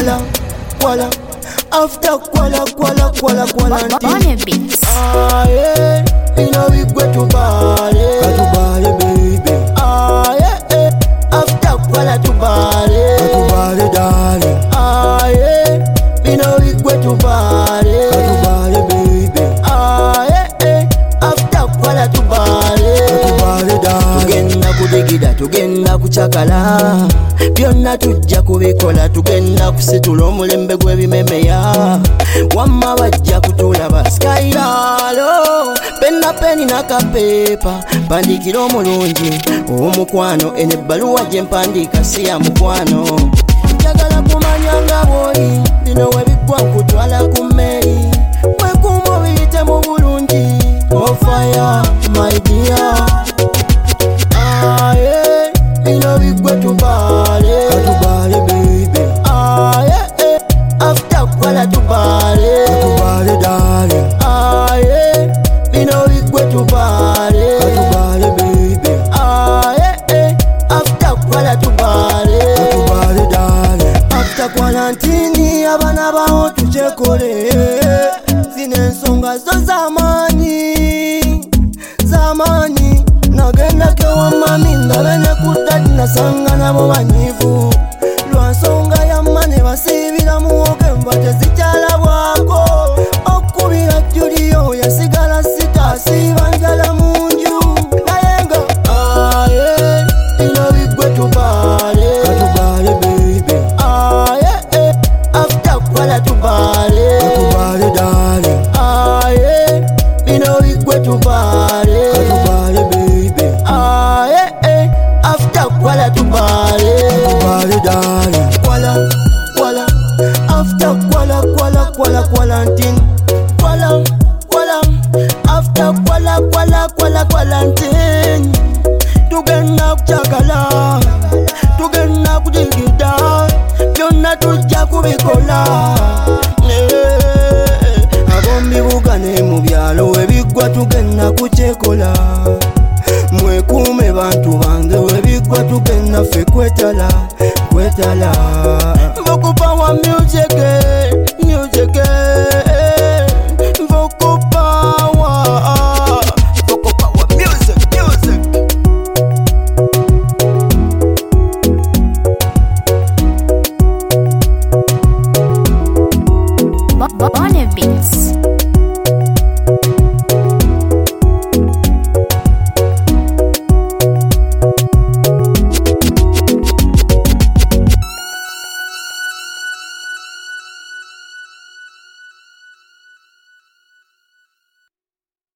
Kuala, after Kuala Beats. Ah yeah, me no regret to Bali. To Bali baby. Ah yeah, after Kuala to Bali darling. Ah yeah, me no regret to Bali. To Bali baby. Ah yeah, after Kuala to Bali darling. Tugenda kudigida, tugenda kuchakala. Byonna tujja kubikola, tugenda kusitula omulembe gw'ebimemeya. Wamma bajja kutulaba Skylalo, penna peni n'akapepa mpandikira omulungi ow'omukwano. Eno ebbaluwa gye mpandiika si ya mukwano. Njagala kumanya nga bw'oli, bino we biggwa nkutwala ku mmeri. Wekuuma obiyite mu bulungi, on fire my dear. Ah yeah, bino biggwe tubale baby. Ah yeah, after Kuala tubale darling. Ah yeah, bino biggwe tubale baby. Ah yeah, after Kuala tubale darling. After quarantine abana bawo tuchekole, zine ensonga zo zamani. Nagenda kewa mami ndabe ne kudadi nasanga nabo banyivu. Lwansonga ya mane basibira muwoge mba tezikyala bwako. Okubira Julio yasigala sitasiba njala munju. Nayenga ah yeah, bino biggwe tubale baby. Ah yeah, after Kuala tubale darling. Ah yeah, bino biggwe tubale baby. Ah yeah, after Kuala tubale darling. Kuala, after Kuala quarantine. Kuala, after Kuala quarantine. Tugenda kuchakala, tugenda kudigida, byonna tujja kubikola. Abombi bugane mu byalo ebiggwa tugenda kuchekola. Mwekuume bantu bange webiggwa tugenda ffe kwetala.